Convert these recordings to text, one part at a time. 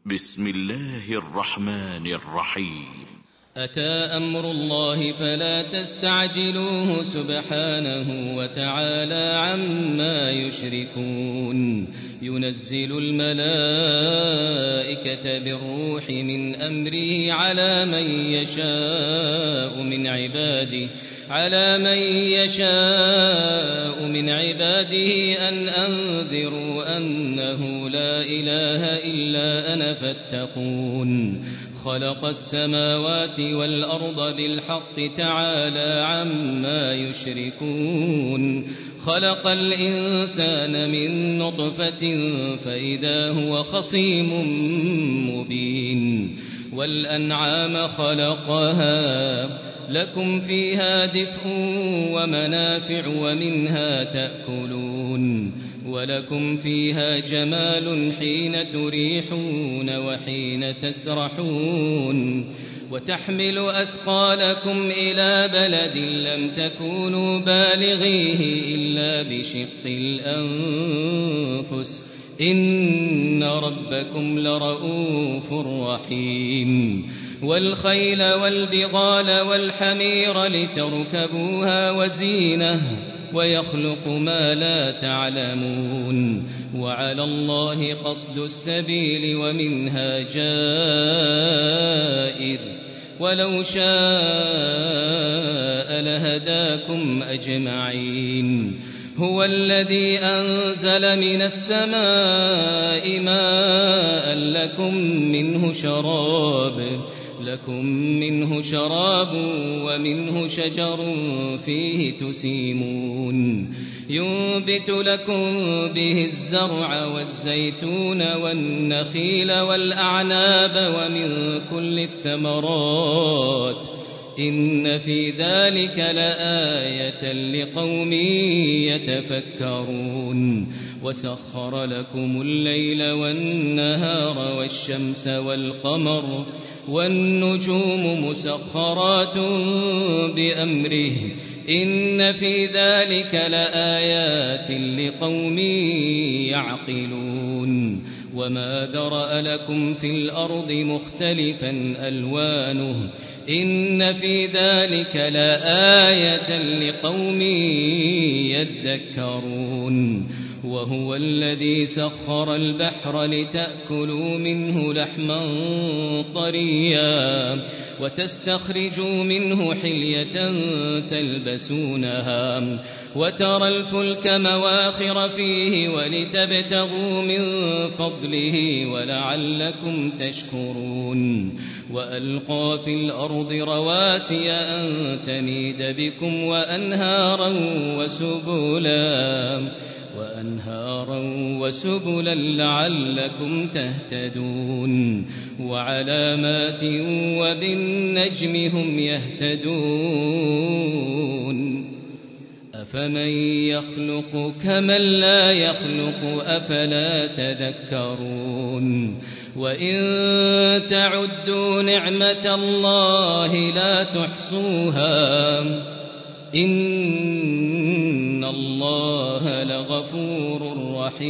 بسم الله الرحمن الرحيم. أتى أمر الله فلا تستعجلوه سبحانه وتعالى عما يشركون. ينزل الملائكة بالروح من أمره على من يشاء من عباده أن أنذروا أنه لا إله إلا أنا فاتقون. خلق السماوات والأرض بالحق تعالى عما يشركون. خلق الإنسان من نطفة فإذا هو خصيم مبين. والأنعام خلقها لكم فيها دفء ومنافع ومنها تأكلون. ولكم فيها جمال حين تريحون وحين تسرحون. وتحمل أثقالكم إلى بلد لم تكونوا بالغيه إلا بشق الأنفس إن ربكم لرؤوف رحيم. والخيل والبغال والحمير لتركبوها وزينة ويخلق ما لا تعلمون. وعلى الله قصد السبيل ومنها جائر ولو شاء لهداكم أجمعين. هو الذي أنزل من السماء ماء لكم منه شراب ومنه شجر فيه تسيمون. ينبت لكم به الزرع والزيتون والنخيل والأعناب ومن كل الثمرات إن في ذلك لآية لقوم يتفكرون. وسخر لكم الليل والنهار والشمس والقمر والنجوم مسخرات بأمره إن في ذلك لآيات لقوم يعقلون. وما ذرأ لكم في الأرض مختلفا ألوانه إن في ذلك لآية لقوم يذكرون. وهو الذي سخر البحر لتأكلوا منه لحما طريا وتستخرجوا منه حلية تلبسونها وترى الفلك مواخر فيه ولتبتغوا من فضله ولعلكم تشكرون. وألقى في الأرض رواسي أن تميد بكم وأنهارا وسبلا لعلكم تهتدون. وعلامات وبالنجم هم يهتدون. أفمن يخلق كمن لا يخلق أفلا تذكرون. وإن تعدوا نعمة الله لا تحصوها إن الله لغفور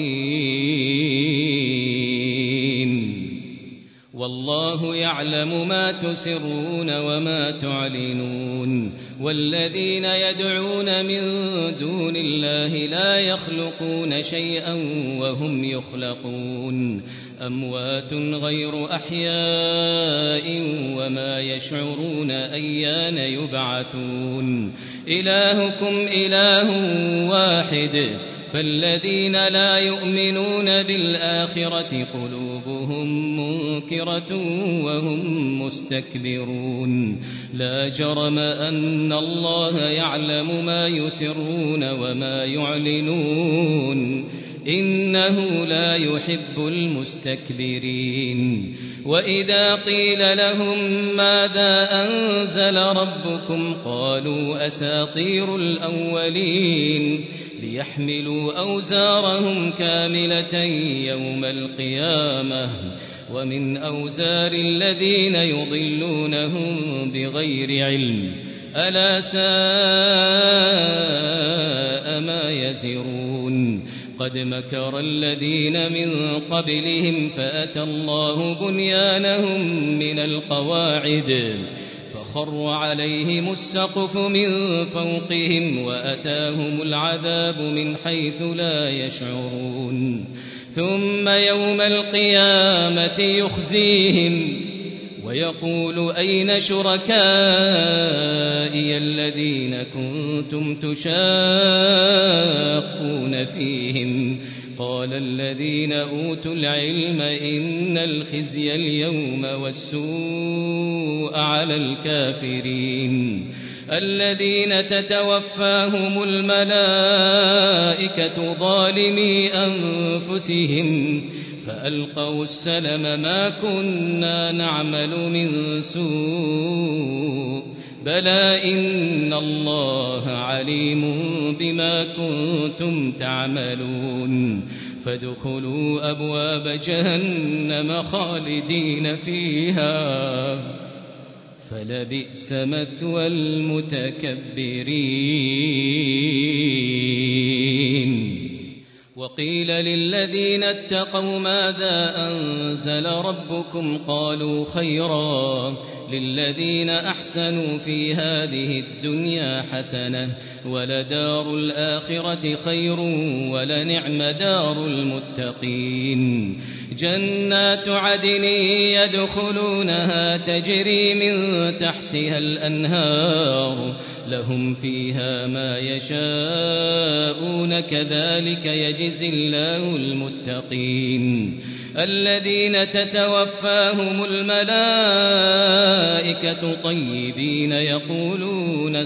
رحيم. والله يعلم ما تسرون وما تعلنون. والذين يدعون من دون الله لا يخلقون شيئا وهم يخلقون. أموات غير أحياء وما يشعرون أيان يبعثون. إلهكم إله واحد فالذين لا يؤمنون بالآخرة قلوبهم منكرة وهم مستكبرون. لا جرم أن الله يعلم ما يسرون وما يعلنون إنه لا يحب المستكبرين. وإذا قيل لهم ماذا أنزل ربكم قالوا أساطير الأولين ليحملوا أوزارهم كاملة يوم القيامة ومن أوزار الذين يضلونهم بغير علم ألا ساء ما يزرون. وقد مكر الذين من قبلهم فأتى الله بنيانهم من القواعد فخر عليهم السقف من فوقهم وأتاهم العذاب من حيث لا يشعرون ثم يوم القيامة يخزيهم ويقول أين شركائي الذين كنتم تشاقون فيهم قال الذين أوتوا العلم إن الخزي اليوم والسوء على الكافرين الذين تتوفاهم الملائكة ظالمي أنفسهم فألقوا السلم ما كنا نعمل من سوء بلى إن الله عليم بما كنتم تعملون فادخلوا أبواب جهنم خالدين فيها فلبئس مثوى المتكبرين وقيل للذين اتقوا ماذا أنزل ربكم قالوا خيرا للذين أحسنوا في هذه الدنيا حسنة ولدار الآخرة خير ولنعم دار المتقين جنات عدن يدخلونها تجري من تحتها الأنهار لهم فيها ما يشاءون كذلك يجزي الله المتقين الذين تتوفاهم الملائكة طيبين يقولون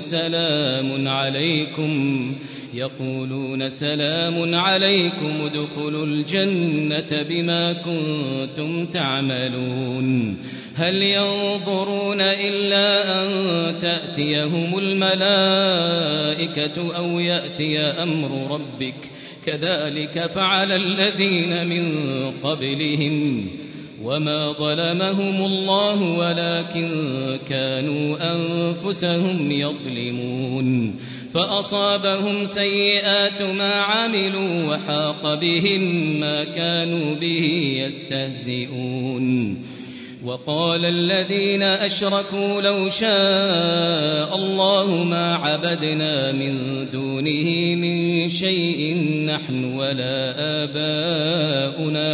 سلام عليكم ادخلوا الجنة بما كنتم تعملون هل ينظرون إلا أن تأتيهم الملائكة أو يأتي أمر ربك كذلك فعل الذين من قبلهم وما ظلمهم الله ولكن كانوا أنفسهم يظلمون فأصابهم سيئات ما عملوا وحاق بهم ما كانوا به يستهزئون وقال الذين أشركوا لو شاء الله ما عبدنا من دونه من شيء نحن ولا آباؤنا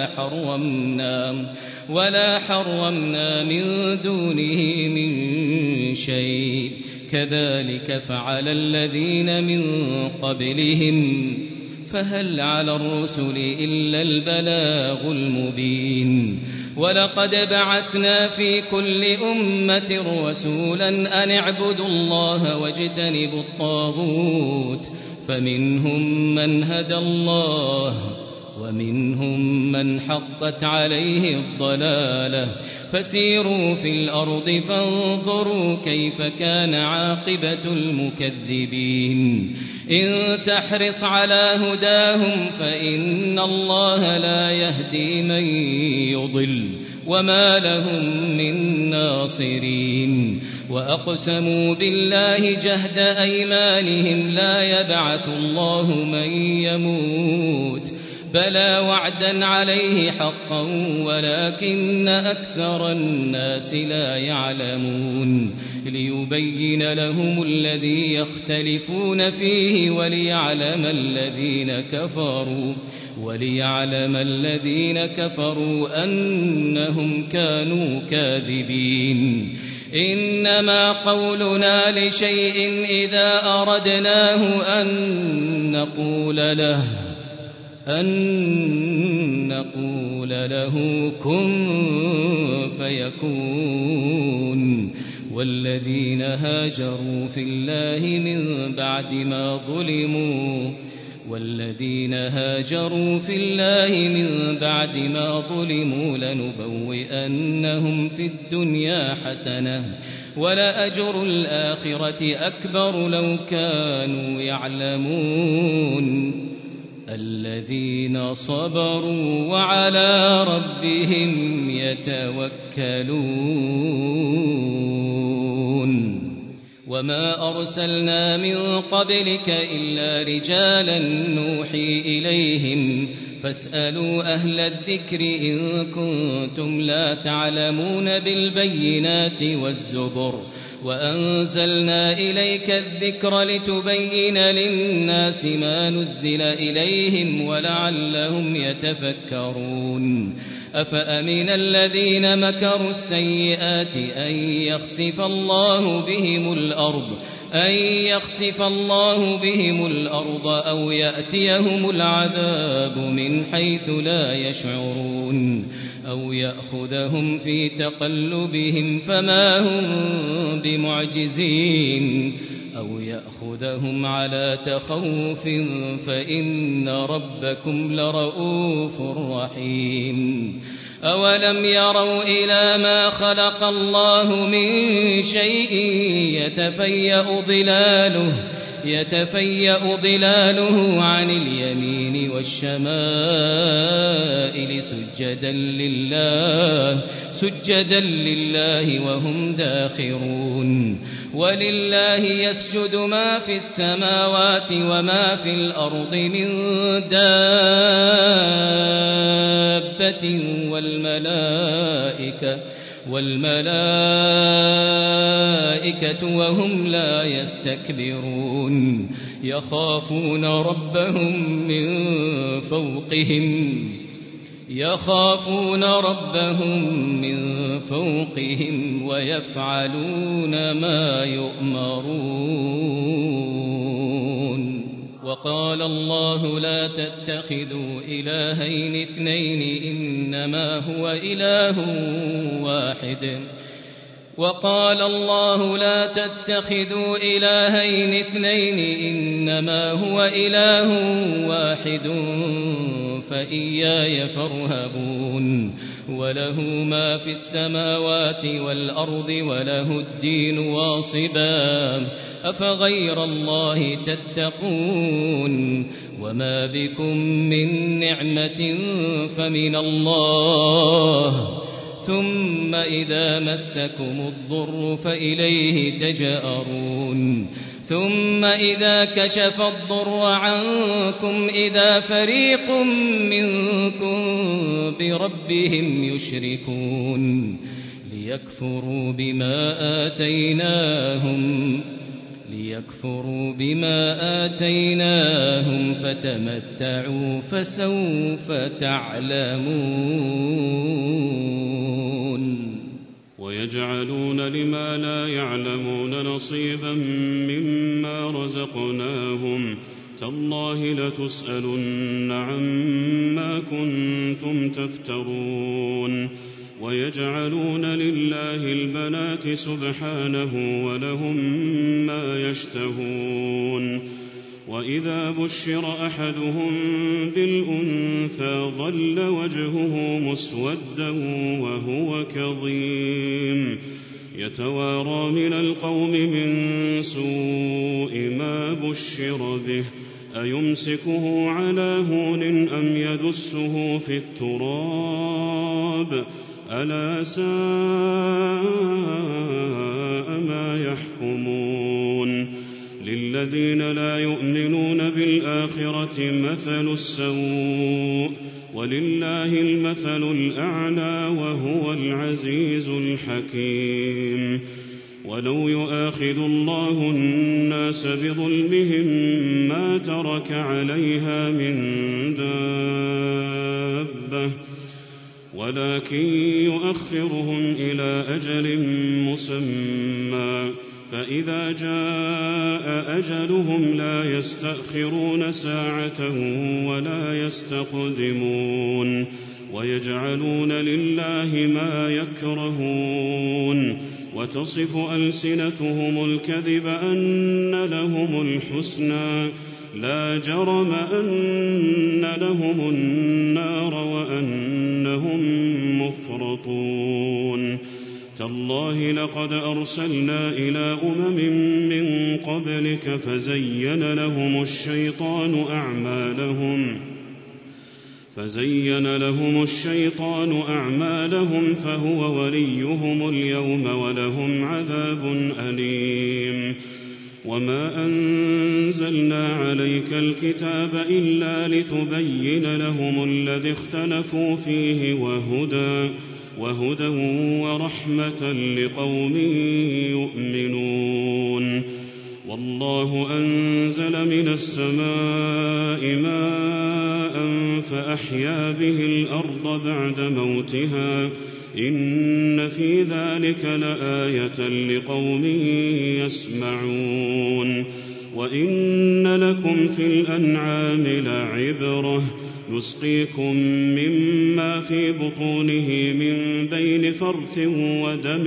ولا حرمنا من دونه من شيء كذلك فعل الذين من قبلهم فهل على الرسل إلا البلاغ المبين ولقد بعثنا في كل أمة رسولا أن اعبدوا الله واجتنبوا الطاغوت فمنهم من هدى الله ومنهم من حقت عليه الضلالة فسيروا في الأرض فانظروا كيف كان عاقبة المكذبين إن تحرص على هداهم فإن الله لا يهدي من يضل وما لهم من ناصرين وأقسموا بالله جهد أيمانهم لا يبعث الله من يموت بلى وعدا عليه حقا ولكن أكثر الناس لا يعلمون ليبين لهم الذي يختلفون فيه وليعلم الذين كفروا أنهم كانوا كاذبين إنما قولنا لشيء إذا أردناه أن نقول له كن فيكون والذين هاجروا في الله من بعد ما ظلموا لنبوئنهم في الدنيا حسنة ولأجر الآخرة أكبر لو كانوا يعلمون الذين صبروا وعلى ربهم يتوكلون وما أرسلنا من قبلك إلا رجالا نوحي إليهم فاسألوا أهل الذكر إن كنتم لا تعلمون بالبينات والزبر وأنزلنا إليك الذكر لتبين للناس ما نزل إليهم ولعلهم يتفكرون أفأمن الذين مكروا السيئات أن يخسف الله بهم الأرض أو يأتيهم العذاب من حيث لا يشعرون أو يأخذهم في تقلبهم فما هم بمعجزين أو يأخذهم على تخوف فإن ربكم لرؤوف رحيم أولم يروا إلى ما خلق الله من شيء يتفيأ ظلاله عن اليمين والشمائل سجدا لله وهم داخرون ولله يسجد ما في السماوات وما في الأرض من دابة والملائكة وهم لا يستكبرون يخافون ربهم من فوقهم ويفعلون ما يؤمرون وقال الله لا تتخذوا إلهين اثنين إنما هو إله واحد فإياي فارهبون وله ما في السماوات والأرض وله الدين واصبا أفغير الله تتقون وما بكم من نعمة فمن الله ثم إذا مسكم الضر فإليه تجأرون ثم إذا كشف الضر عنكم إذا فريق منكم بربهم يشركون ليكفروا بما آتيناهم فتمتعوا فسوف تعلمون ويجعلون لما لا يعلمون نصيبا مما رزقناهم تالله لتسألن عما كنتم تفترون ويجعلون لله البنات سبحانه ولهم ما يشتهون وإذا بشر أحدهم بالأنثى ظل وجهه مسودا وهو كظيم يتوارى من القوم من سوء ما بشر به أيمسكه على هون أم يدسه في التراب ألا ساء ما يحكمون للذين لا يؤمنون بالآخرة مثل السوء ولله المثل الأعلى وهو العزيز الحكيم ولو يؤاخذ الله الناس بظلمهم ما ترك عليها من دابة ولكن يؤخرهم إلى أجل مسمى فإذا جاء أجلهم لا يستأخرون ساعة ولا يستقدمون ويجعلون لله ما يكرهون وتصف ألسنتهم الكذب أن لهم الحسنى لا جرم أن لهم النار وأنهم مفرطون تالله لقد أرسلنا إلى من قبلك فزين لهم الشيطان أعمالهم فهو وليهم اليوم ولهم عذاب أليم. وما أنزلنا عليك الكتاب إلا لتبين لهم الذي اختلفوا فيه وهدى ورحمة لقوم يؤمنون. والله أنزل من السماء ماء فأحيا به الأرض بعد موتها إن في ذلك لآية لقوم يسمعون. وإن لكم في الأنعام لعبرة نسقيكم مما في بطونه من بين فرث ودم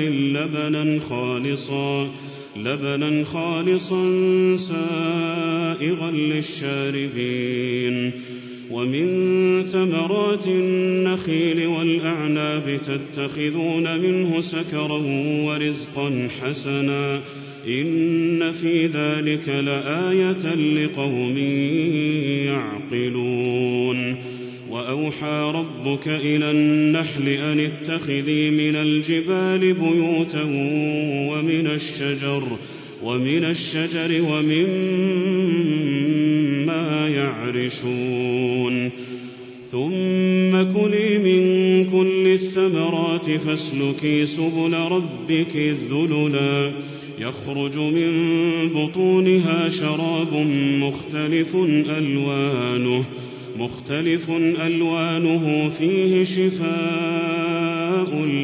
لبنا خالصا سائغا للشاربين. ومن ثمرات النخيل والأعناب تتخذون منه سكرا ورزقا حسنا إن في ذلك لآية لقوم يعقلون. وأوحى ربك إلى النحل أن اتخذي من الجبال بيوتا ومن الشجر ومما يعرشون. ثم كلي من كل الثمرات فاسلكي سبل ربك ذللا يخرج من بطونها شراب مختلف ألوانه فيه شفاء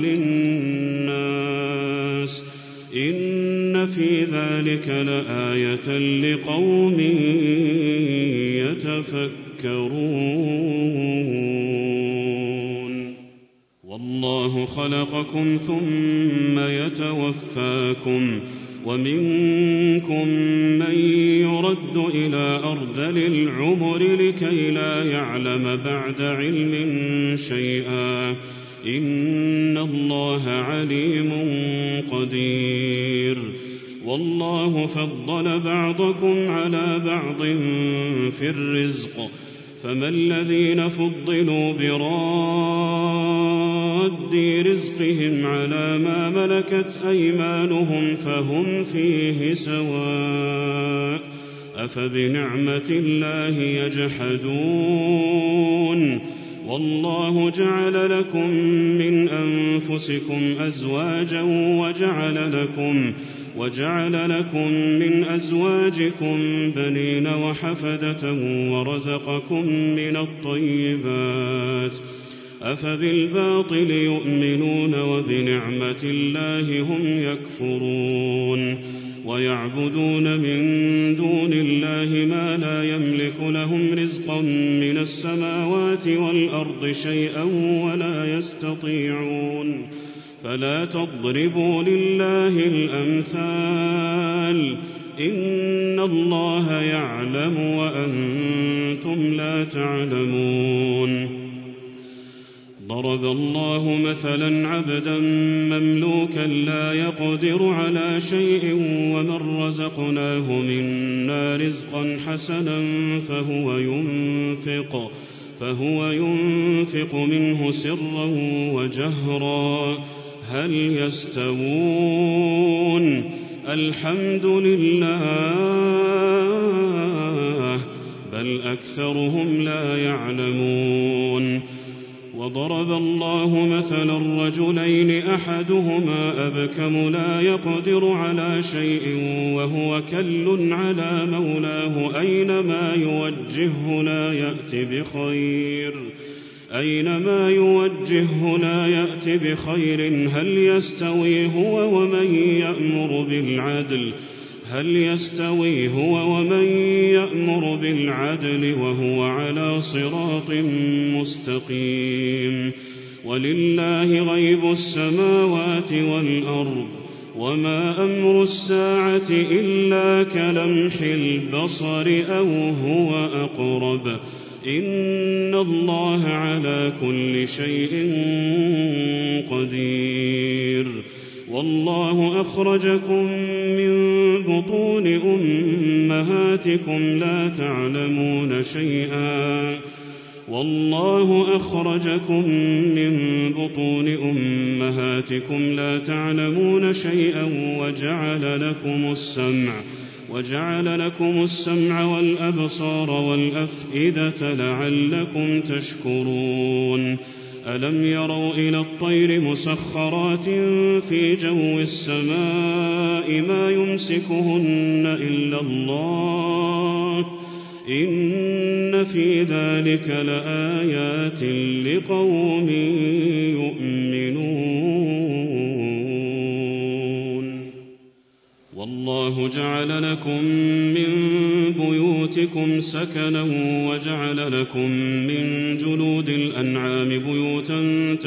للناس إن في ذلك لآية لقوم يتفكرون. والله خلقكم ثم يتوفاكم ومنكم من يرد إلى أرذل العمر لكي لا يعلم بعد علم شيئا إن الله عليم قدير. والله فضل بعضكم على بعض في الرزق فما الذين فضلوا براد رزقهم على ما ملكت أيمانهم فهم فيه سواء أفبنعمة الله يجحدون. والله جعل لكم من أنفسكم أزواجا وجعل لكم من أزواجكم بنين وحفدة ورزقكم من الطيبات أفبالباطل يؤمنون وبنعمة الله هم يكفرون. ويعبدون من دون الله ما لا يملك لهم رزقا من السماوات والأرض شيئا ولا يستطيعون. فلا تضربوا لله الأمثال إن الله يعلم وأنتم لا تعلمون. ضرب الله مثلا عبدا مملوكا لا يقدر على شيء ومن رزقناه منا رزقا حسنا فهو ينفق منه سرا وجهرا هل يستوون الحمد لله بل أكثرهم لا يعلمون. وضرب الله مثلا رجلين أحدهما أبكم لا يقدر على شيء وهو كل على مولاه أينما يوجهه لا يأت بخير هل يستوي هو ومن يأمر بالعدل وهو على صراط مستقيم. ولله غيب السماوات والأرض وما أمر الساعة إلا كلمح البصر أو هو أقرب إن الله على كل شيء قدير. والله أخرجكم من بطون أمهاتكم لا تعلمون شيئا والله أخرجكم من بطون أمهاتكم لا تعلمون شيئا وجعل لكم السمع والأبصار والأفئدة لعلكم تشكرون. ألم يروا إلى الطير مسخرات في جو السماء ما يمسكهن إلا الله إن في ذلك لآيات لقوم يؤمنون. والله جعل لكم من بيوتكم سكنا وجعل لكم من جلود الأنعام بيوتا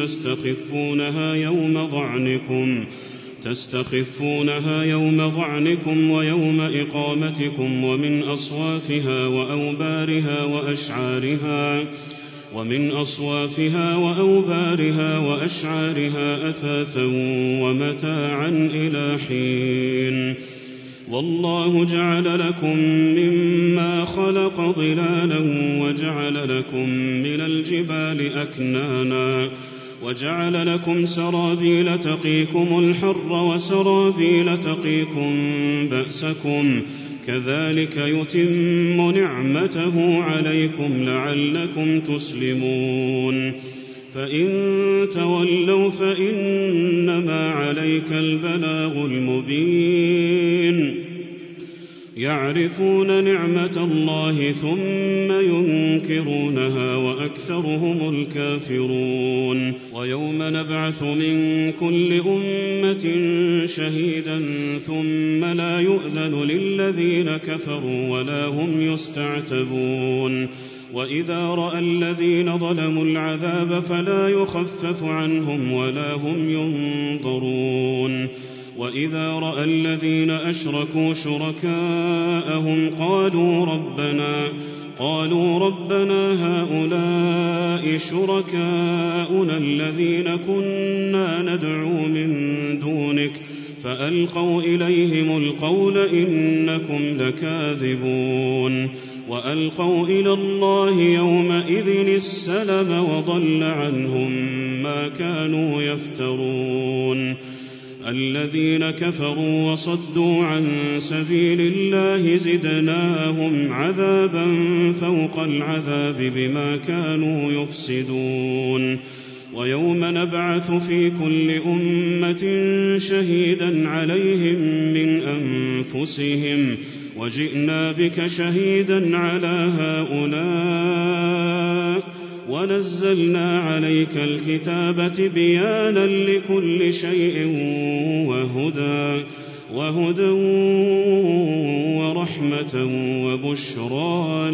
تستخفونها يوم ضعنكم ويوم إقامتكم ومن أصوافها وأوبارها وأشعارها أثاثا ومتاعا إلى حين. والله جعل لكم مما خلق ظلالا وجعل لكم من الجبال أكنانا وجعل لكم سرابيل تقيكم الحر وسرابيل تقيكم بأسكم كذلك يتم نعمته عليكم لعلكم تسلمون. فإن تولوا فإنما عليك البلاغ المبين. يعرفون نعمة الله ثم ينكرونها وأكثرهم الكافرون. ويوم نبعث من كل أمة شهيدا ثم لا يؤذن للذين كفروا ولا هم يستعتبون. وإذا رأى الذين ظلموا العذاب فلا يخفف عنهم ولا هم ينظرون. وإذا رأى الذين أشركوا شركاءهم قالوا ربنا هؤلاء شركاؤنا الذين كنا ندعو من دونك فألقوا إليهم القول إنكم لكاذبون. وألقوا إلى الله يومئذ السلم وضل عنهم ما كانوا يفترون. الذين كفروا وصدوا عن سبيل الله زدناهم عذابا فوق العذاب بما كانوا يفسدون. ويوم نبعث في كل أمة شهيدا عليهم من أنفسهم وجئنا بك شهيدا على هؤلاء ونزلنا عليك الكتاب تبيانا لكل شيء وهدى ورحمة وبشرى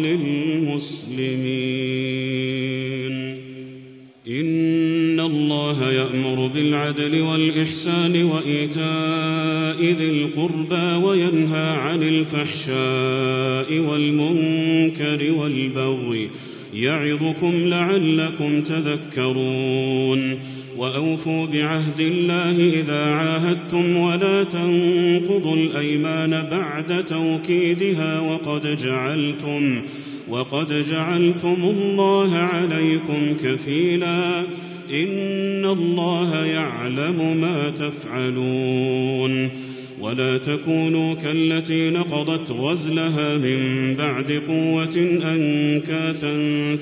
للمسلمين. إن الله يأمر بالعدل والإحسان وإيتاء ذي القربى وينهى عن الفحشاء والمنكر والبغي يعظكم لعلكم تذكرون. وأوفوا بعهد الله إذا عاهدتم ولا تنقضوا الأيمان بعد توكيدها وقد جعلتم الله عليكم كفيلا إن الله يعلم ما تفعلون. ولا تكونوا كالتي نقضت غزلها من بعد قوة أنكاثا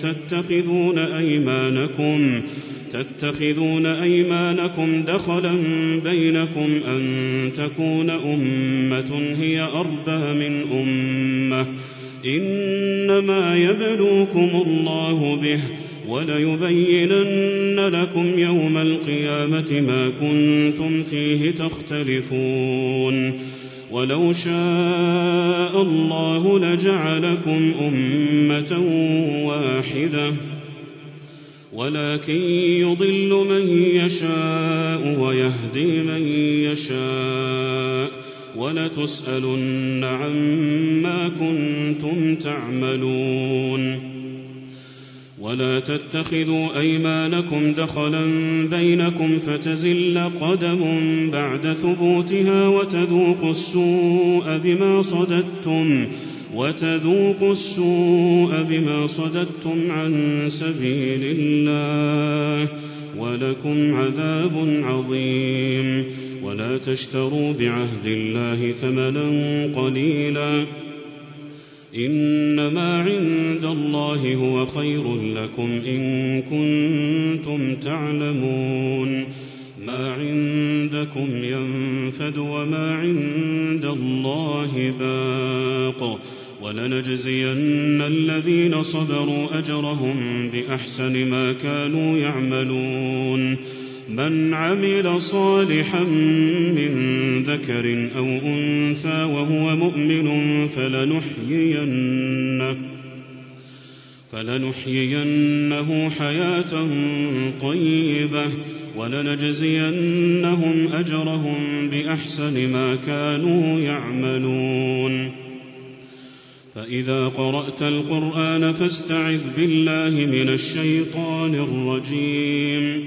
تتخذون أيمانكم دخلا بينكم أن تكون أمة هي أربى من أمة إنما يبلوكم الله به وليبينن لكم يوم القيامة ما كنتم فيه تختلفون. ولو شاء الله لجعلكم أمة واحدة ولكن يضل من يشاء ويهدي من يشاء ولتسألن عما كنتم تعملون. ولا تتخذوا أيمانكم دخلا بينكم فتزل قدم بعد ثبوتها وتذوقوا السوء بما صددتم وتذوقوا السوء بما صددتم عن سبيل الله ولكم عذاب عظيم. ولا تشتروا بعهد الله ثمنا قليلا إنما عند الله هو خير لكم إن كنتم تعلمون. ما عندكم ينفد وما عند الله باق ولنجزين الذين صبروا أجرهم بأحسن ما كانوا يعملون. من عمل صالحا من ذكر أو أنثى وهو مؤمن فلنحيينه حياة طيبة ولنجزينهم أجرهم بأحسن ما كانوا يعملون. فإذا قرأت القرآن فاستعذ بالله من الشيطان الرجيم.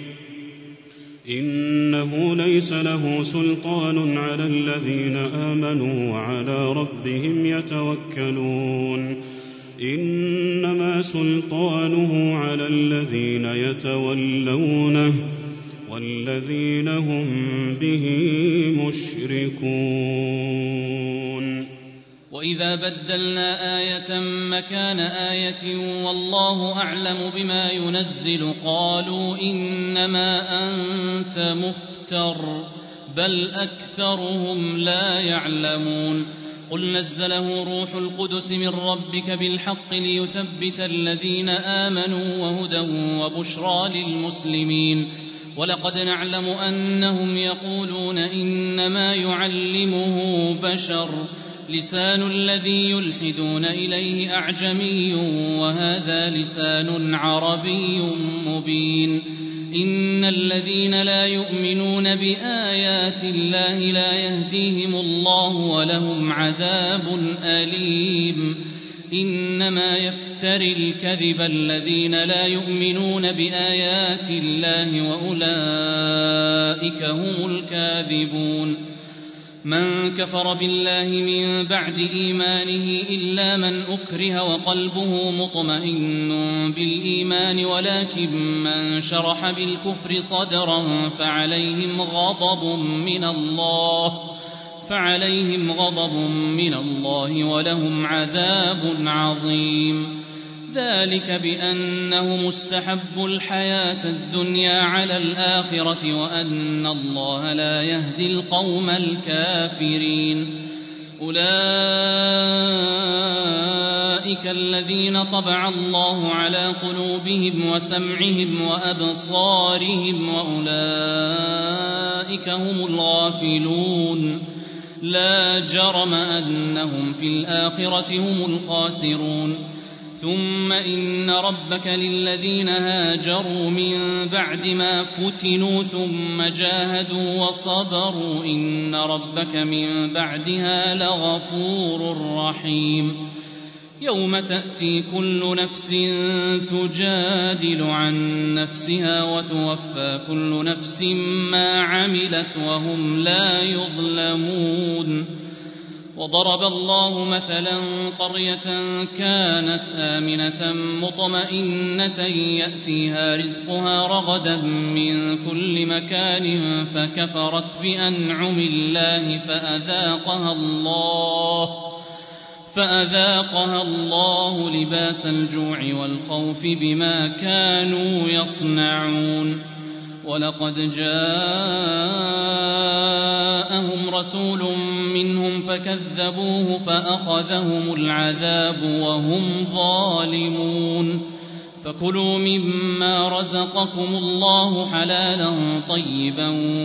إنه ليس له سلطان على الذين آمنوا وعلى ربهم يتوكلون. إنما سلطانه على الذين يتولونه والذين هم به مشركون. وإذا بدلنا آية مكان آية والله أعلم بما ينزل قالوا إنما أنت مفتر بل أكثرهم لا يعلمون. قل نزله روح القدس من ربك بالحق ليثبت الذين آمنوا وهدى وبشرى للمسلمين. ولقد نعلم أنهم يقولون إنما يعلمه بشر لسان الذي يلحدون إليه أعجمي وهذا لسان عربي مبين. إن الذين لا يؤمنون بآيات الله لا يهديهم الله ولهم عذاب أليم. إنما يفتري الكذب الذين لا يؤمنون بآيات الله وأولئك هم الكاذبون. من كفر بالله من بعد إيمانه إلا من أكره وقلبه مطمئن بالإيمان ولكن من شرح بالكفر صدرا فعليهم غضب من الله ولهم عذاب عظيم. ذلك بأنه مستحب الحياة الدنيا على الآخرة وأن الله لا يهدي القوم الكافرين. أولئك الذين طبع الله على قلوبهم وسمعهم وأبصارهم وأولئك هم الغافلون. لا جرم أنهم في الآخرة هم الخاسرون. ثم إن ربك للذين هاجروا من بعد ما فتنوا ثم جاهدوا وصبروا إن ربك من بعدها لغفور رحيم. يوم تأتي كل نفس تجادل عن نفسها وتوفى كل نفس ما عملت وهم لا يظلمون. وضرب الله مثلا قرية كانت آمنة مطمئنة يأتيها رزقها رغدا من كل مكان فكفرت بأنعم الله فأذاقها الله لباس الجوع والخوف بما كانوا يصنعون. ولقد جاءهم رسول منهم فكذبوه فأخذهم العذاب وهم ظالمون. فكلوا مما رزقكم الله حلالا طيبا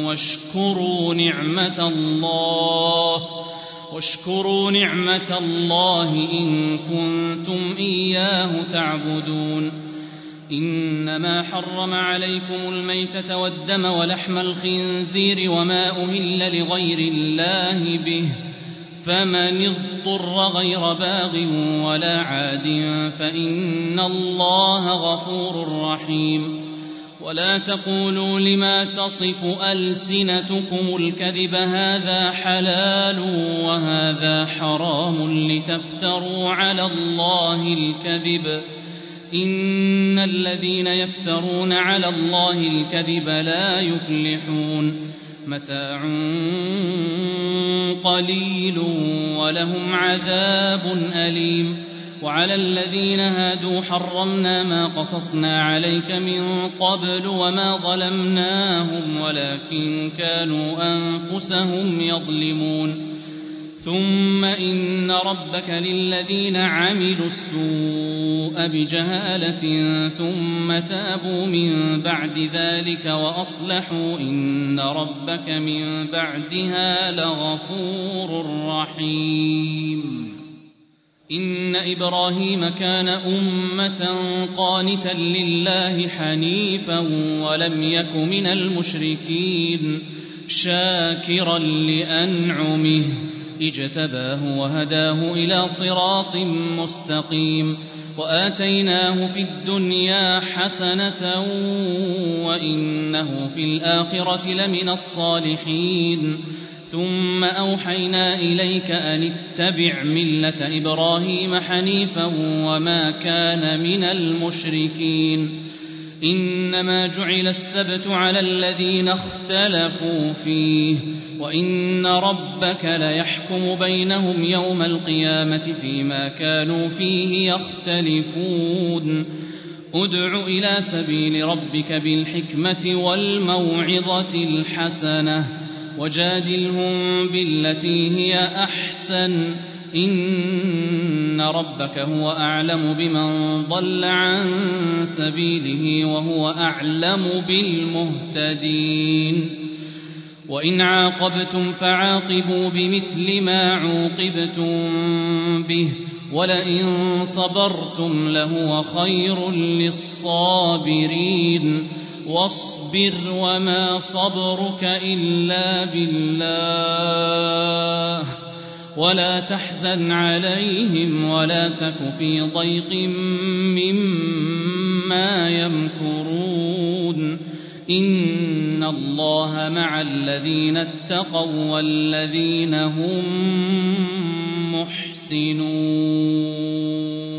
واشكروا نعمة الله إن كنتم إياه تعبدون. إنما حرم عليكم الميتة والدم ولحم الخنزير وما أهل لغير الله به فمن اضطر غير باغ ولا عاد فإن الله غفور رحيم. ولا تقولوا لما تصف ألسنتكم الكذب هذا حلال وهذا حرام لتفتروا على الله الكذب إن الذين يفترون على الله الكذب لا يفلحون متاع قليل ولهم عذاب أليم وعلى الذين هادوا حرمنا ما قصصنا عليك من قبل وما ظلمناهم ولكن كانوا أنفسهم يظلمون ثم إن ربك للذين عملوا السوء بجهالة ثم تابوا من بعد ذلك وأصلحوا إن ربك من بعدها لغفور رحيم إن إبراهيم كان أمة قانتا لله حنيفا ولم يك من المشركين شاكرا لأنعمه اجتباه وهداه إلى صراط مستقيم وآتيناه في الدنيا حسنة وإنه في الآخرة لمن الصالحين ثم أوحينا إليك أن اتبع ملة إبراهيم حنيفا وما كان من المشركين إنما جعل السبت على الذين اختلفوا فيه وإن ربك ليحكم بينهم يوم القيامة فيما كانوا فيه يختلفون ادع إلى سبيل ربك بالحكمة والموعظة الحسنة وجادلهم بالتي هي أحسن إن ربك هو أعلم بمن ضل عن سبيله وهو أعلم بالمهتدين وإن عاقبتم فعاقبوا بمثل ما عوقبتم به ولئن صبرتم لهو خير للصابرين واصبر وما صبرك إلا بالله ولا تحزن عليهم ولا تك في ضيق مما يمكرون إن الله مع الذين اتقوا والذين هم محسنون